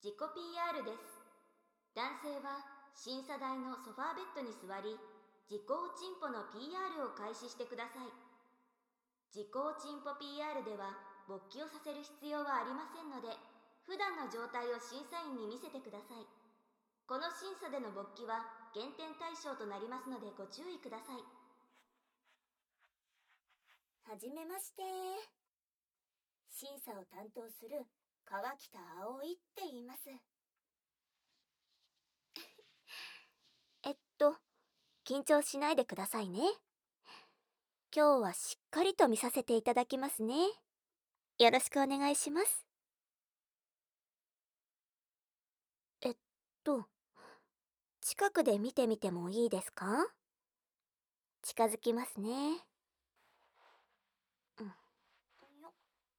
自己 PR です。男性は審査台のソファーベッドに座り、自己おちんぽの PR を開始してください。自己おちんぽ PR では勃起をさせる必要はありませんので、普段の状態を審査員に見せてください。この審査での勃起は減点対象となりますのでご注意ください。 はじめまして。審査を担当する川北葵って言います。緊張しないでくださいね。今日はしっかりと見させていただきますね。よろしくお願いします。近くで見てみてもいいですか？近づきますね。よ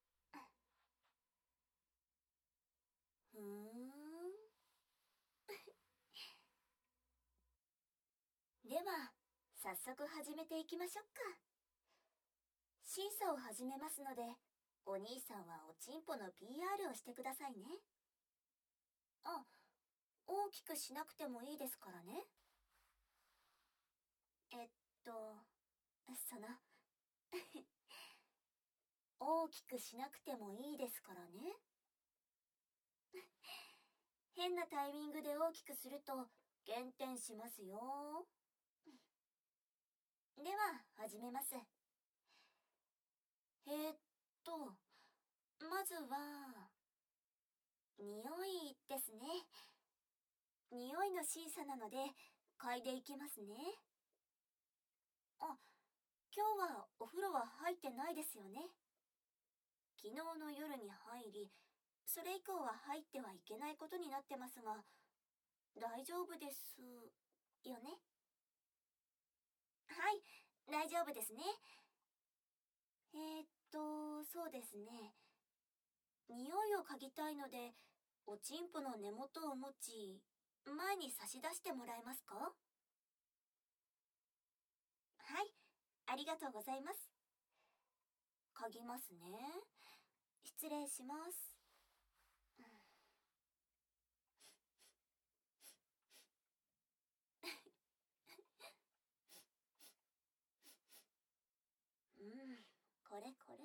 ふーん。では、早速始めていきましょうか。審査を始めますので、お兄さんはおちんぽの PR をしてくださいね。大きくしなくてもいいですからね。その大きくしなくてもいいですからね。変なタイミングで大きくすると減点しますよ。では、始めます。まずは、匂いですね。匂いの審査なので、嗅いでいきますね。今日はお風呂は入ってないですよね。昨日の夜に入り、それ以降は入ってはいけないことになってますが、大丈夫ですよね。はい、大丈夫ですね。そうですね。匂いを嗅ぎたいので、おちんぽの根元を持ち、前に差し出してもらえますか？はい、ありがとうございます。嗅ぎますね。失礼します。これこれ。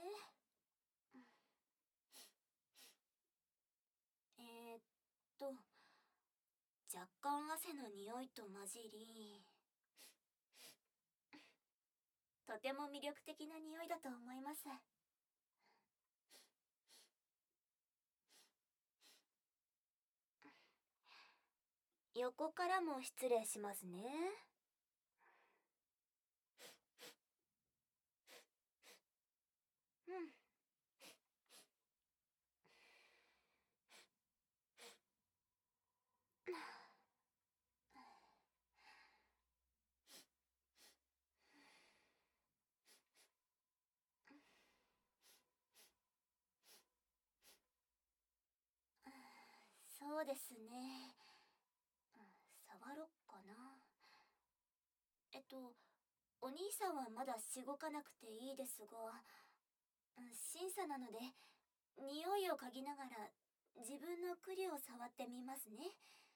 若干汗の匂いと混じり、とても魅力的な匂いだと思います。横からも失礼しますね。そうですね。触ろっかな。お兄さんはまだしごかなくていいですが、審査なので、匂いを嗅ぎながら自分のクリを触ってみますね。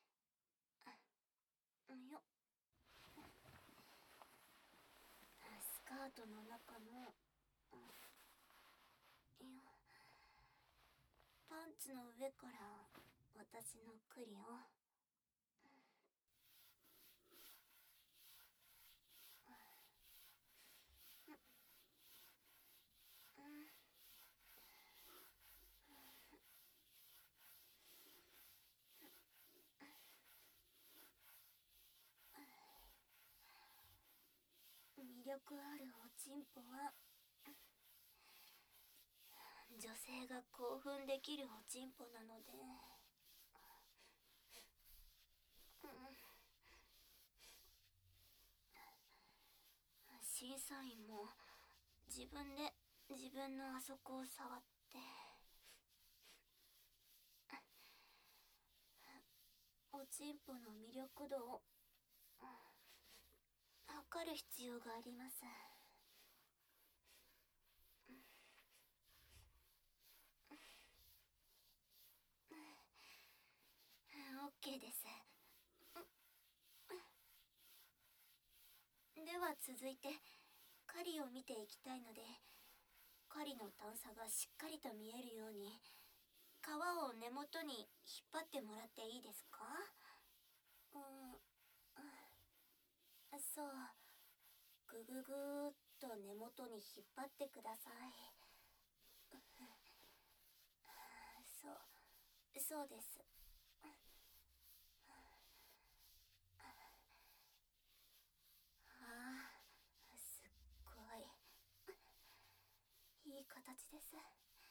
スカートの中の、パンツの上から私のクリを。魅力あるおちんぽは女性が興奮できるおちんぽなので、審査員も自分で自分のあそこを触っておちんぽの魅力度を測る必要があります。 OK です。では続いて狩りを見ていきたいので、狩りの段差がしっかりと見えるように皮を根元に引っ張ってもらっていいですか？そう、ぐぐぐーっと根元に引っ張ってください。そうです。すっごいいい形です。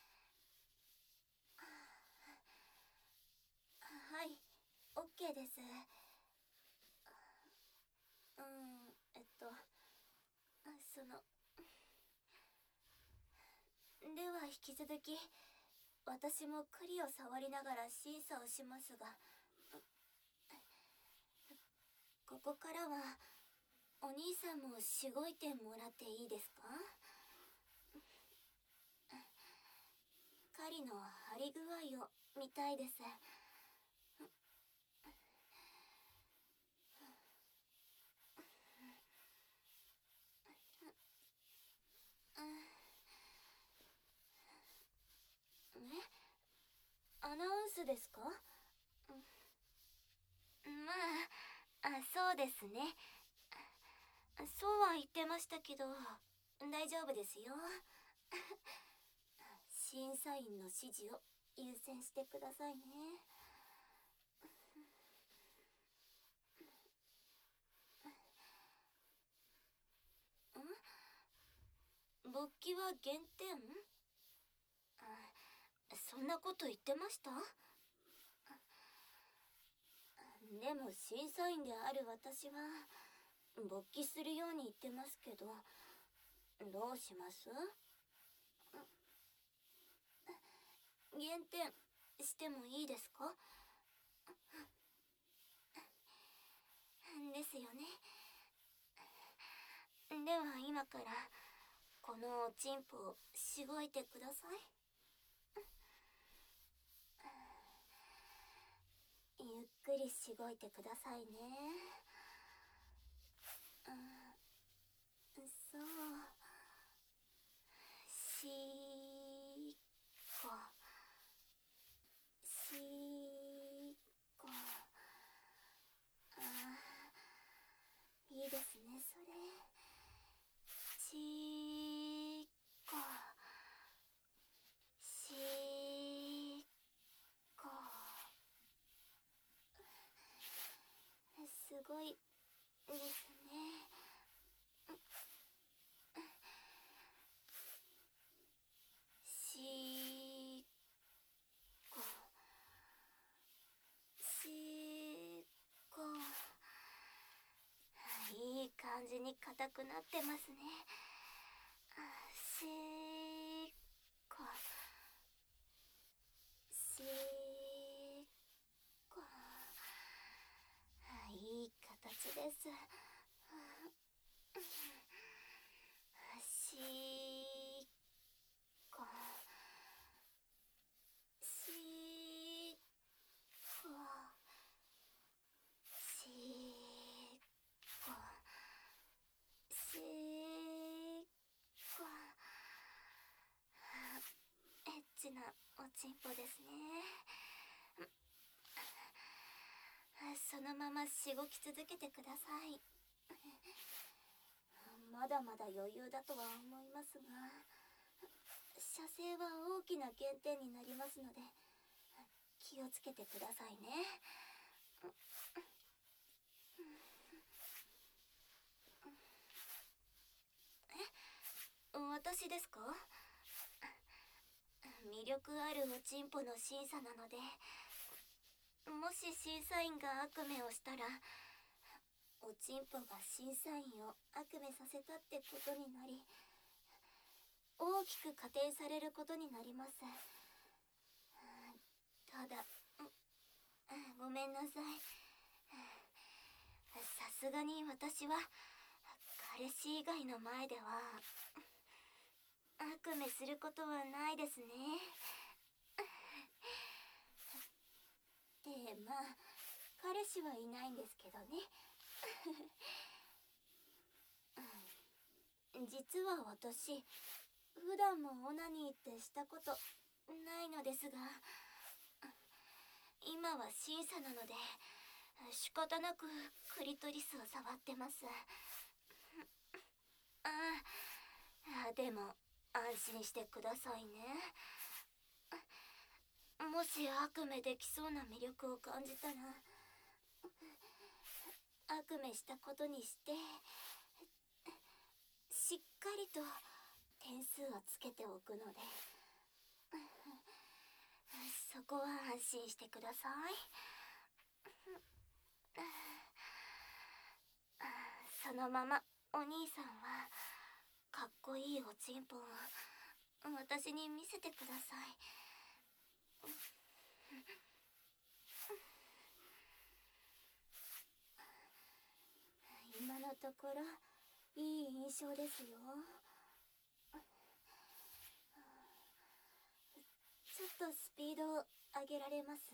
はい、OK です。そのでは引き続き私も栗を触りながら審査をしますが、ここからはお兄さんもしごいてもらっていいですか？狩りの張り具合を見たいです。アナウンスですか？そうですね。そうは言ってましたけど、大丈夫ですよ。審査員の指示を優先してくださいね。勃起は減点？そんなこと言ってました？でも審査員である私は勃起するように言ってますけど、どうします？減点してもいいですか？ですよね。では今からこのおちんぽをしごいてください。ゆっくりしごいてくださいね。そう、しーこしーこ。いいですね、それ。しーこしーこ。すごいですね。しーこしーこ。いい感じに硬くなってますね。しーこしーこ。いい形です。しーこしーこしーこしーこ。エッチなおちんぽですね。そのまましごき続けてください。まだまだ余裕だとは思いますが、射精は大きな減点になりますので気をつけてくださいね。私ですか？魅力あるおちんぽの審査なので、もし審査員が悪名をしたらおちんぽが審査員を悪名させたってことになり、大きく加点されることになります。ただ、ごめんなさい。さすがに私は彼氏以外の前では悪名することはないですね。で、 彼氏はいないんですけどね。実は私、普段もオナニーってしたことないのですが、今は審査なので仕方なくクリトリスを触ってます。でも安心してくださいね。もし悪夢できそうな魅力を感じたら、悪夢したことにしてしっかりと点数をつけておくので、そこは安心してください。そのままお兄さんはかっこいいおちんぽを私に見せてください。今のところいい印象ですよ。ちょっとスピードを上げられます？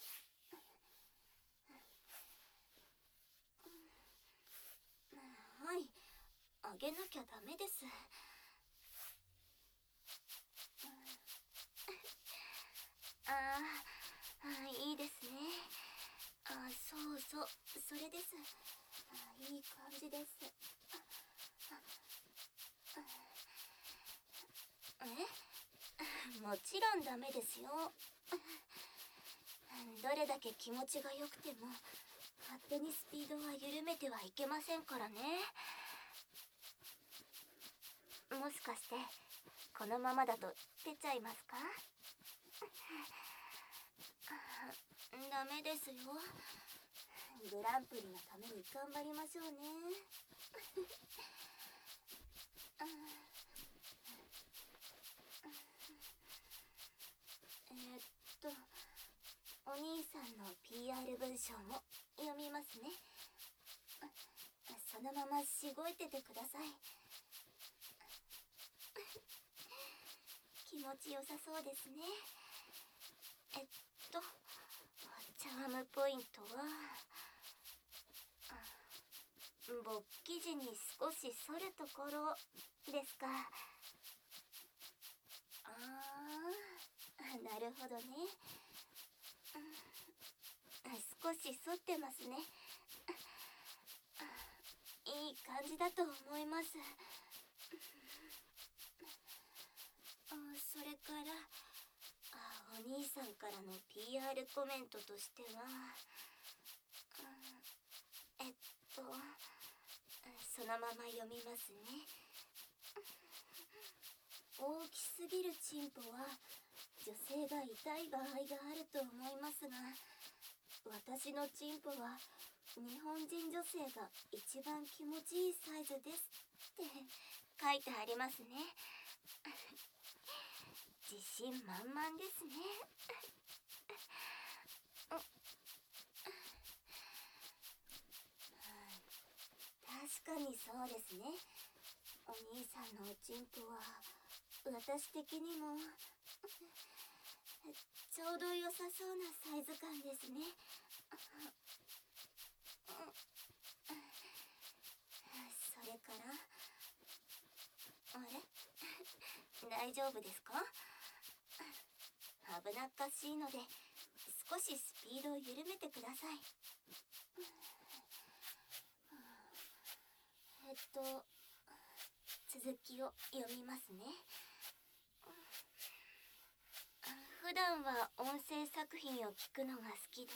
はい、上げなきゃダメです。いいですね。そうそう、それです。いい感じです。もちろんダメですよ。どれだけ気持ちが良くても勝手にスピードは緩めてはいけませんからね。もしかしてこのままだと出ちゃいますか？ダメですよ。グランプリのために頑張りましょうね。お兄さんの PR 文章も読みますね。そのまましごいててください。気持ちよさそうですね。チャームポイントは勃起時に少し反るところですか。なるほどね。少し反ってますね。いい感じだと思います。それからお兄さんからの PR コメントとしては、そのまま読みますね。大きすぎるチンポは女性が痛い場合があると思いますが、私のチンポは日本人女性が一番気持ちいいサイズですって書いてありますね。自信満々ですね。確かにそうですね。お兄さんのおちんぽは私的にもちょうど良さそうなサイズ感ですね。それから大丈夫ですか？危なっかしいので少しスピードを緩めてください。続きを読みますね。普段は音声作品を聞くのが好きで、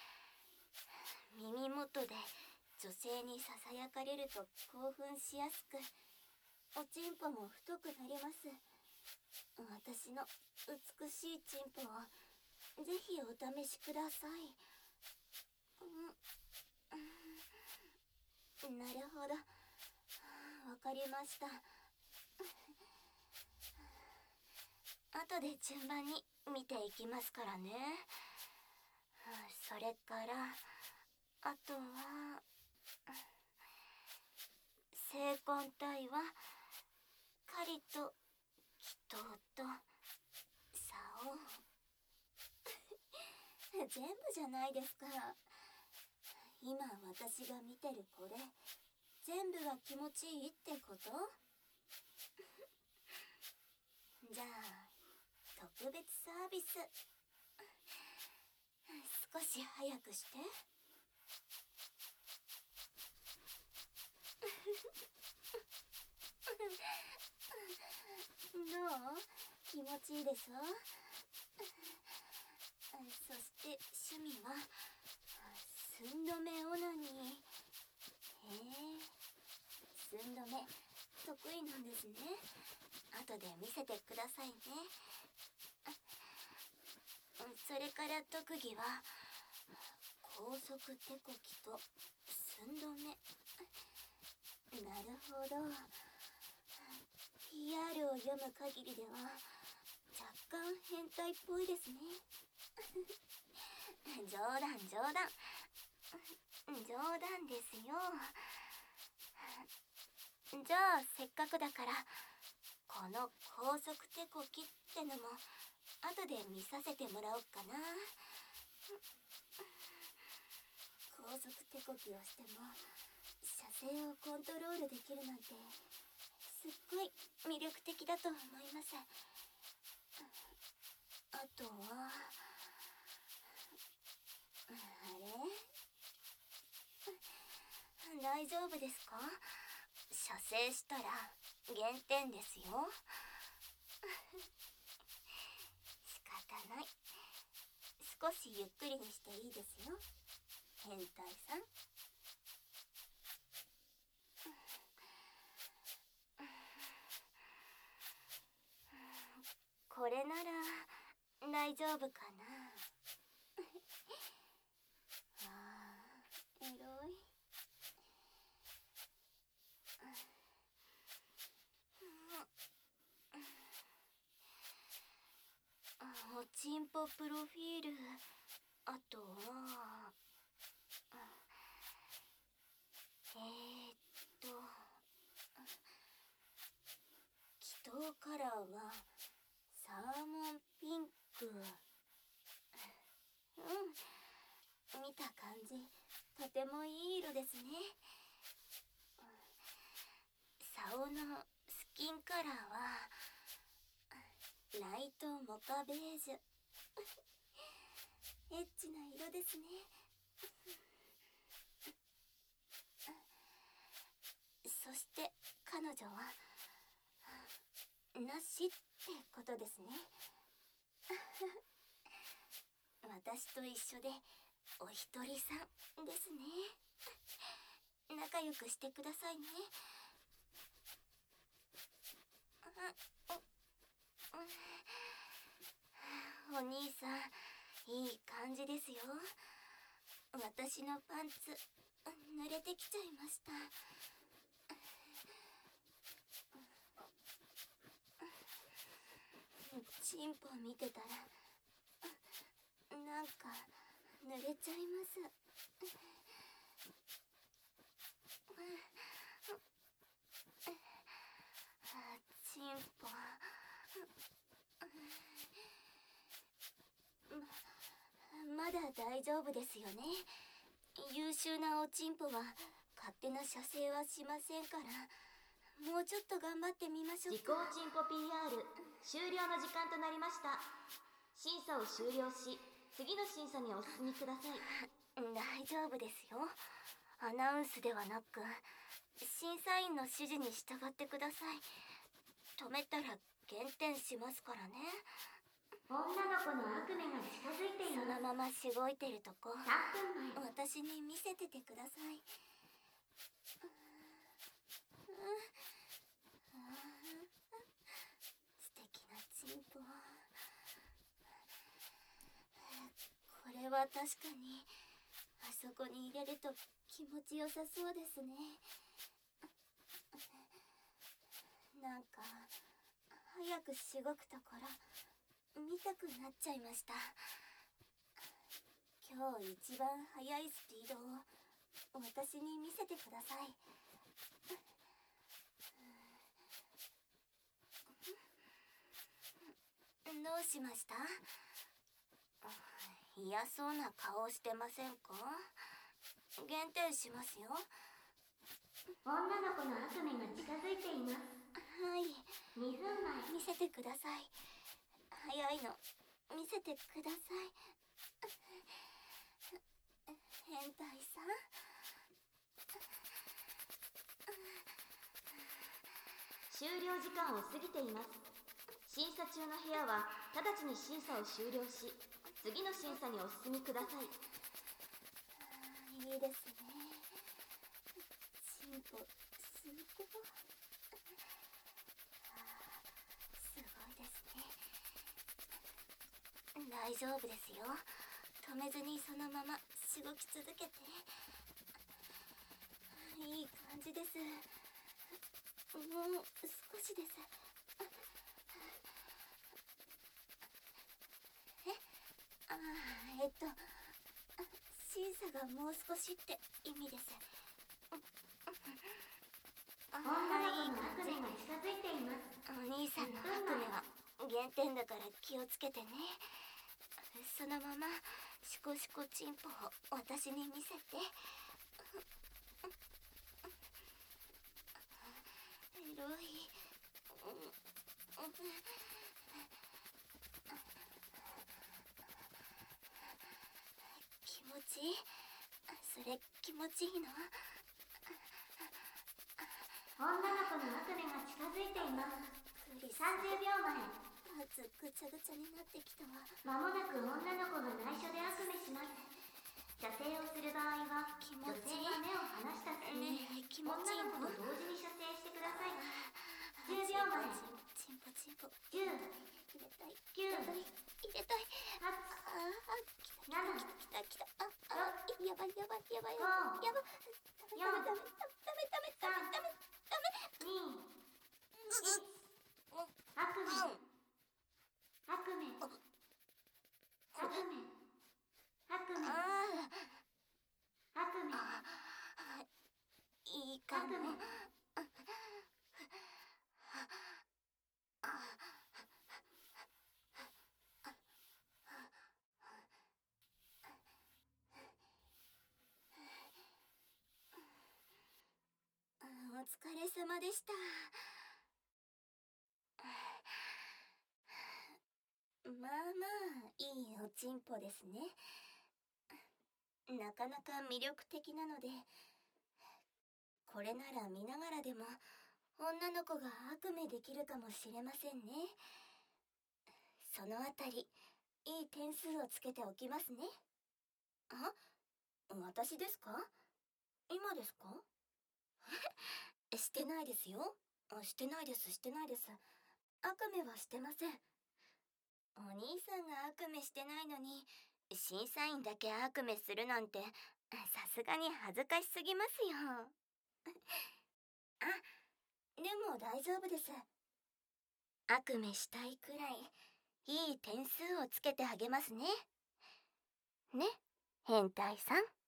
耳元で女性にささやかれると興奮しやすく、おちんぽも太くなります。私の美しいちんぽをぜひお試しください。なるほど、わかりました。後で順番に見ていきますからね。それからあとは性根体は狩りと祈祷と竿全部じゃないですか。 今私が見てるこれ、全部が気持ちいいってこと？じゃあ、特別サービス。少し早くして。どう？気持ちいいでしょ？そして趣味は寸止めオナニー。へえ、寸止め得意なんですね。後で見せてくださいね。それから特技は高速手こきと寸止め。なるほど。PR を読む限りでは若干変態っぽいですね。冗談冗談。冗談ですよ。じゃあせっかくだからこの高速手こきってのも後で見させてもらおうかな。高速手こきをしても車線をコントロールできるなんてすっごい魅力的だと思います。あとはあれ？大丈夫ですか？射精したら減点ですよ。仕方ない。少しゆっくりにしていいですよ、変態さん。これなら大丈夫かな。ああ、エロい。おちんぽプロフィール、あとは祈祷カラーはサーモンピンク。見た感じとてもいい色ですね。竿のスキンカラーはライトモカベージュ。エッチな色ですね。そして彼女はなしってことですね。私と一緒でお一人さんですね。仲良くしてくださいね。お兄さん、いい感じですよ。私のパンツ濡れてきちゃいました。チンポ見てたらなんか濡れちゃいます。チンポまだ大丈夫ですよね。優秀なおちんぽは勝手な射精はしませんから、もうちょっと頑張ってみましょうか。 自己チンポ PR 終了の時間となりました。審査を終了し、次の審査にお進みください。 大丈夫ですよ。アナウンスではなく審査員の指示に従ってください。止めたら減点しますからね。 女の子の悪夢が近づいています。 そのまましごいてるとこ 3分前。 私に見せててください。素敵なチンポ。これは確かにあそこに入れると気持ちよさそうですね。なんか早くしごくところ見たくなっちゃいました。今日一番速いスピードを私に見せてください。どうしました？嫌そうな顔してませんか？ 減点しますよ。 女の子の悪夢が近づいています。 はい。 2分前。 見せてください。早いの。見せてください。変態さん。 終了時間を過ぎています。審査中の部屋は直ちに審査を終了し、次の審査にお進みください。 いいですね。進歩すごい。すごいですね。大丈夫ですよ。止めずにそのまましごき続けて。いい感じです。もう少しです。審査がもう少しって意味です。 女の子の悪夢が近づいています。 お兄さんの悪夢は減点だから気をつけてね。そのままシコシコチンポを私に見せて。エロい。気持ちいい。それ気持ちいいの？ 女の子の悪夢が近づいています。30秒前。 ぐちゃぐちゃになってきたわ。 まもなく女の子が内緒で悪夢します。射精をする場合は、女性が目を離した隙に、女の子と同時に射精してください。10秒前。 チンポチンポ。 10、 入れたい。 9、 入れたい。 8、7、 来た。やばい。やばい。 5、 ダメ。 2、1。悪夢。 いいかも。お疲れ様でした。まあいいおちんぽですね。なかなか魅力的なので、これなら見ながらでも女の子が悪夢できるかもしれませんね。そのあたりいい点数をつけておきますね。私ですか？今ですか？してないですよ。してないです。悪夢はしてません。お兄さんが悪夢してないのに審査員だけ悪夢するなんて、さすがに恥ずかしすぎますよ。でも大丈夫です。悪夢したいくらいいい点数をつけてあげますね。ね、変態さん。